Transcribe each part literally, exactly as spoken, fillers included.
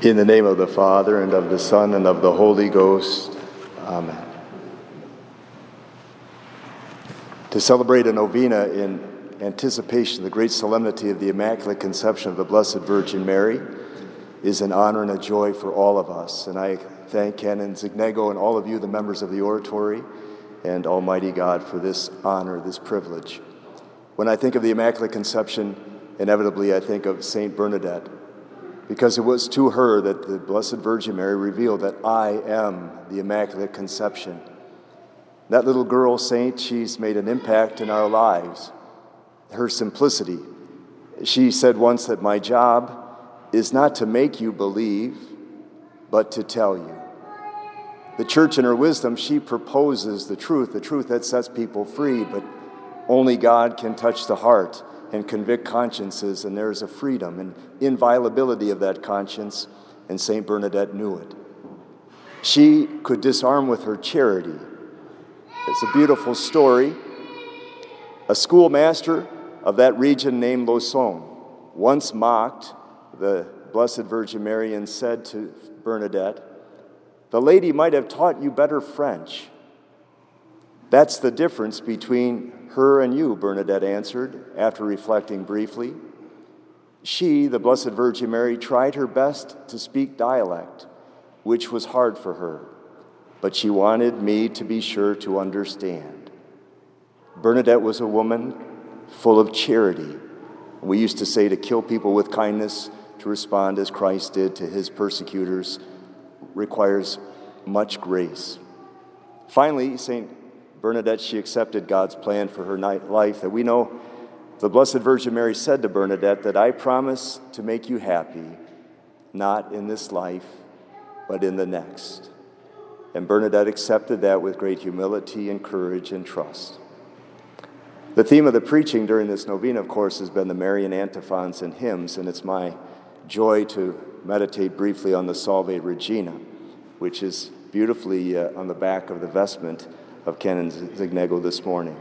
In the name of the Father, and of the Son, and of the Holy Ghost. Amen. To celebrate a novena in anticipation of the great solemnity of the Immaculate Conception of the Blessed Virgin Mary is an honor and a joy for all of us. And I thank Canon Zignego and all of you, the members of the Oratory, and Almighty God for this honor, this privilege. When I think of the Immaculate Conception, inevitably I think of Saint Bernadette, because it was to her that the Blessed Virgin Mary revealed that I am the Immaculate Conception. That little girl saint, she's made an impact in our lives. Her simplicity. She said once that my job is not to make you believe, but to tell you. The Church in her wisdom, she proposes the truth, the truth that sets people free, but only God can touch the heart and convict consciences, and there is a freedom and inviolability of that conscience, and Saint Bernadette knew it. She could disarm with her charity. It's a beautiful story. A schoolmaster of that region named Lauson once mocked the Blessed Virgin Mary and said to Bernadette, "The lady might have taught you better French." "That's the difference between her and you," Bernadette answered, after reflecting briefly. She, the Blessed Virgin Mary, tried her best to speak dialect, which was hard for her, but she wanted me to be sure to understand. Bernadette was a woman full of charity. We used to say to kill people with kindness, to respond as Christ did to his persecutors, requires much grace. Finally, Saint Bernadette, she accepted God's plan for her life, that we know the Blessed Virgin Mary said to Bernadette that I promise to make you happy, not in this life, but in the next. And Bernadette accepted that with great humility and courage and trust. The theme of the preaching during this novena, of course, has been the Marian antiphons and hymns, and it's my joy to meditate briefly on the Salve Regina, which is beautifully uh, on the back of the vestment of Canon Zignego this morning.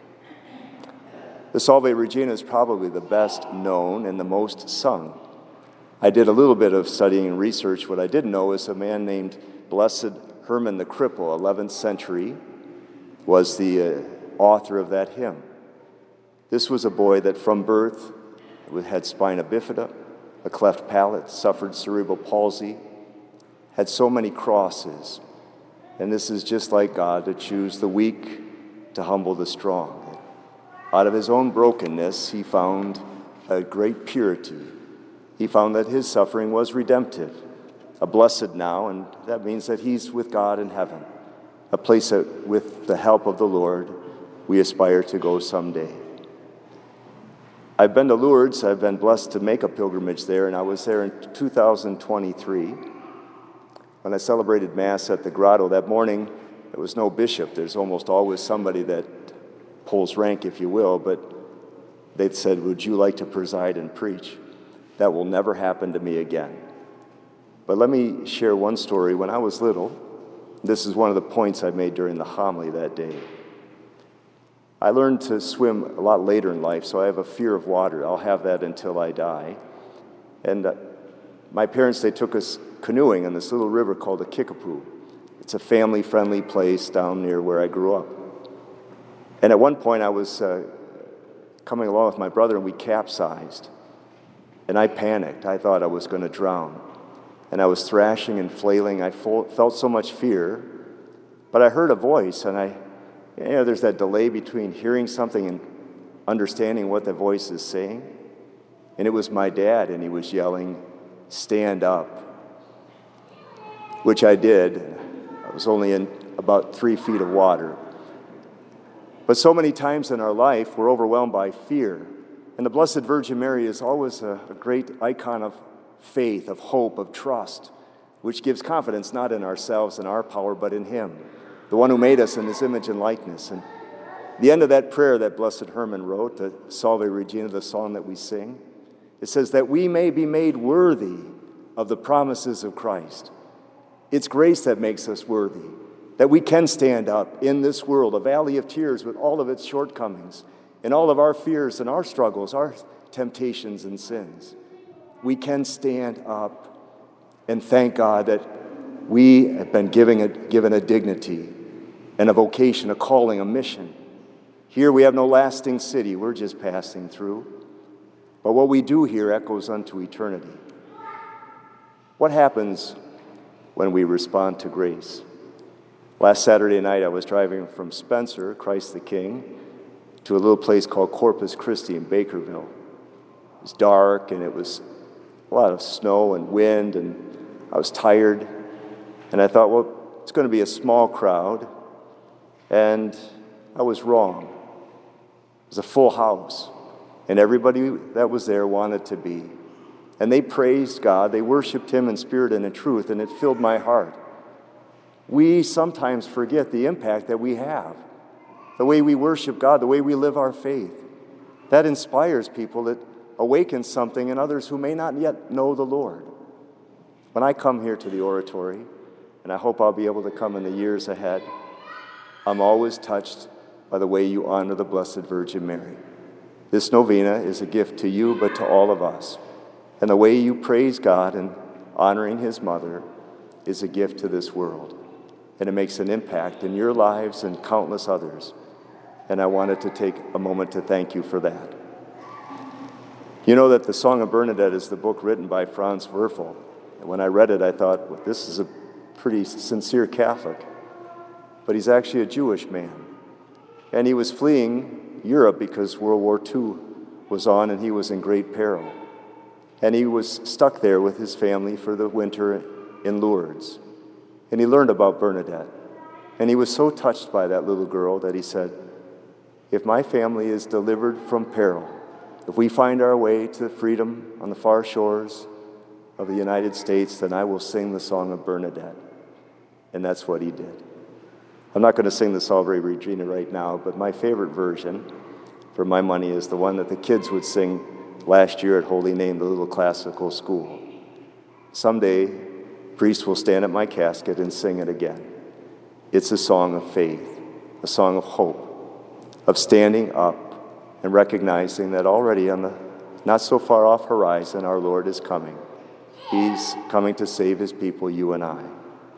The Salve Regina is probably the best known and the most sung. I did a little bit of studying and research. What I didn't know is a man named Blessed Herman the Cripple, eleventh century, was the uh, author of that hymn. This was a boy that from birth had spina bifida, a cleft palate, suffered cerebral palsy, had so many crosses. And this is just like God, to choose the weak to humble the strong. Out of his own brokenness, he found a great purity. He found that his suffering was redemptive, a blessed now, and that means that he's with God in heaven, a place that, with the help of the Lord, we aspire to go someday. I've been to Lourdes. I've been blessed to make a pilgrimage there, and I was there in two thousand twenty-three. When I celebrated Mass at the grotto that morning, there was no bishop. There's almost always somebody that pulls rank, if you will, but they said, "Would you like to preside and preach?" That will never happen to me again. But let me share one story. When I was little, this is one of the points I made during the homily that day. I learned to swim a lot later in life, so I have a fear of water. I'll have that until I die. And uh, my parents, they took us canoeing in this little river called the Kickapoo. It's a family-friendly place down near where I grew up. And at one point I was uh, coming along with my brother and we capsized. And I panicked. I thought I was going to drown. And I was thrashing and flailing. I felt so much fear. But I heard a voice, and I, you know, there's that delay between hearing something and understanding what the voice is saying. And it was my dad, and he was yelling, "Stand up," which I did. I was only in about three feet of water. But so many times in our life, we're overwhelmed by fear. And the Blessed Virgin Mary is always a, a great icon of faith, of hope, of trust, which gives confidence not in ourselves and our power, but in Him, the one who made us in His image and likeness. And the end of that prayer that Blessed Herman wrote, the Salve Regina, the song that we sing, it says that we may be made worthy of the promises of Christ. It's grace that makes us worthy, that we can stand up in this world, a valley of tears with all of its shortcomings, and all of our fears and our struggles, our temptations and sins. We can stand up and thank God that we have been given a, given a dignity and a vocation, a calling, a mission. Here we have no lasting city, we're just passing through. But what we do here echoes unto eternity. What happens when we respond to grace? Last Saturday night I was driving from Spencer, Christ the King, to a little place called Corpus Christi in Bakerville. It was dark and it was a lot of snow and wind, and I was tired. And I thought, well, it's going to be a small crowd. And I was wrong. It was a full house. And everybody that was there wanted to be. And they praised God. They worshiped Him in spirit and in truth, and it filled my heart. We sometimes forget the impact that we have. The way we worship God, the way we live our faith. That inspires people, that awakens something in others who may not yet know the Lord. When I come here to the oratory, and I hope I'll be able to come in the years ahead, I'm always touched by the way you honor the Blessed Virgin Mary. This novena is a gift to you, but to all of us. And the way you praise God and honoring His mother is a gift to this world. And it makes an impact in your lives and countless others. And I wanted to take a moment to thank you for that. You know that the Song of Bernadette is the book written by Franz Werfel. And when I read it, I thought, well, this is a pretty sincere Catholic. But he's actually a Jewish man. And he was fleeing Europe because World War Two was on and he was in great peril. And he was stuck there with his family for the winter in Lourdes. And he learned about Bernadette. And he was so touched by that little girl that he said, if my family is delivered from peril, if we find our way to freedom on the far shores of the United States, then I will sing the Song of Bernadette. And that's what he did. I'm not going to sing the Salve Regina right now, but my favorite version for my money is the one that the kids would sing last year at Holy Name, the little classical school. Someday, priests will stand at my casket and sing it again. It's a song of faith, a song of hope, of standing up and recognizing that already on the not so far off horizon, our Lord is coming. He's coming to save His people, you and I.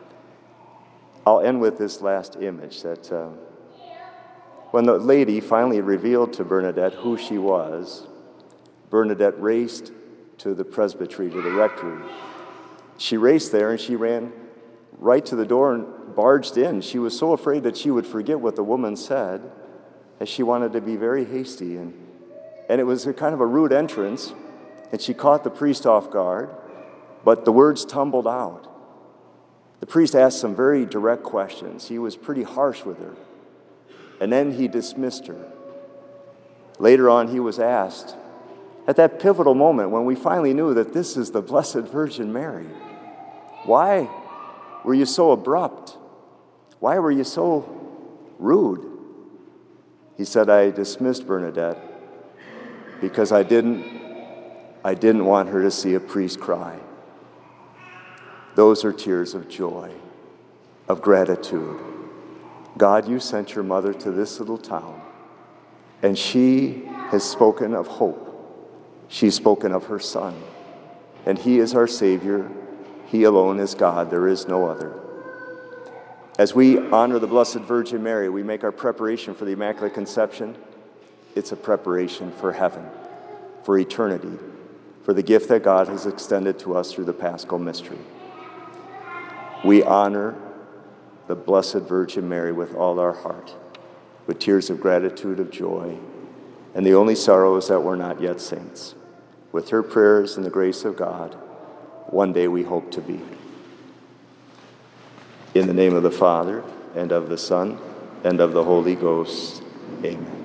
I'll end with this last image that uh, when the lady finally revealed to Bernadette who she was, Bernadette raced to the presbytery, to the rectory. She raced there and she ran right to the door and barged in. She was so afraid that she would forget what the woman said, as she wanted to be very hasty. And, and it was a kind of a rude entrance, and she caught the priest off guard, but the words tumbled out. The priest asked some very direct questions. He was pretty harsh with her. And then he dismissed her. Later on, he was asked, at that pivotal moment when we finally knew that this is the Blessed Virgin Mary, why were you so abrupt? Why were you so rude? He said, I dismissed Bernadette because I didn't, I didn't want her to see a priest cry. Those are tears of joy, of gratitude. God, you sent your mother to this little town, and she has spoken of hope. She's spoken of her Son, and He is our Savior. He alone is God. There is no other. As we honor the Blessed Virgin Mary, we make our preparation for the Immaculate Conception. It's a preparation for heaven, for eternity, for the gift that God has extended to us through the Paschal Mystery. We honor the Blessed Virgin Mary with all our heart, with tears of gratitude, of joy, and the only sorrow is that we're not yet saints. With her prayers and the grace of God, one day we hope to be. In the name of the Father, and of the Son, and of the Holy Ghost, amen.